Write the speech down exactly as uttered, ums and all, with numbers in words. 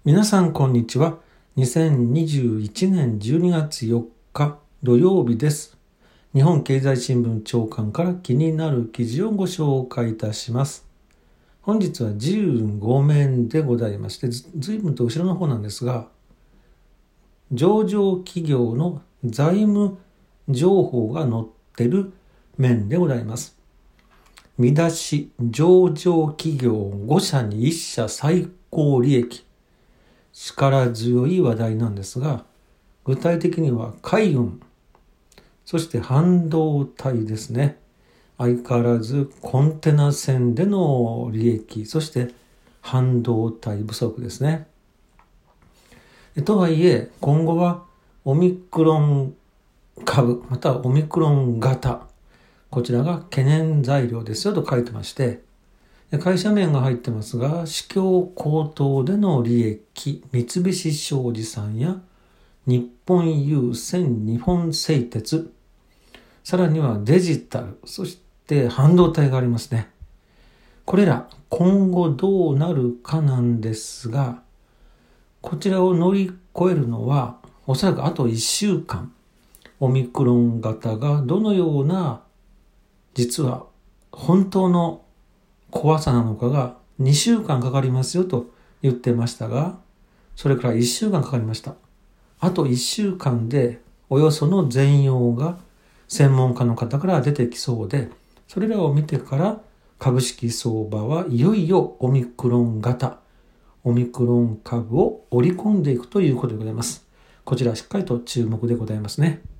皆さんこんにちは。にせんにじゅういちねんじゅうにがつよっか土曜日です。日本経済新聞長官から気になる記事をご紹介いたします。本日はじゅうごめんでございまして、ずずいぶんと後ろの方なんですが、上場企業の財務情報が載っている面でございます。見出し、上場企業ご社にいっ社最高利益。力強い話題なんですが、具体的には海運、そして半導体ですね。相変わらずコンテナ船での利益、そして半導体不足ですね。とはいえ、今後はオミクロン株、またはオミクロン型、こちらが懸念材料ですよと書いてまして、会社名が入ってますが、市況高騰での利益、三菱商事さんや日本郵船、日本製鉄、さらにはデジタル、そして半導体がありますね。これら今後どうなるかなんですが、こちらを乗り越えるのはおそらくあといっしゅうかん、オミクロン型がどのような実は本当の怖さなのかがにしゅうかんかかりますよと言ってましたが、それからいっしゅうかんかかりました。あといっしゅうかんでおよその全容が専門家の方から出てきそうで、それらを見てから株式相場はいよいよオミクロン型、オミクロン株を織り込んでいくということでございます。こちらしっかりと注目でございますね。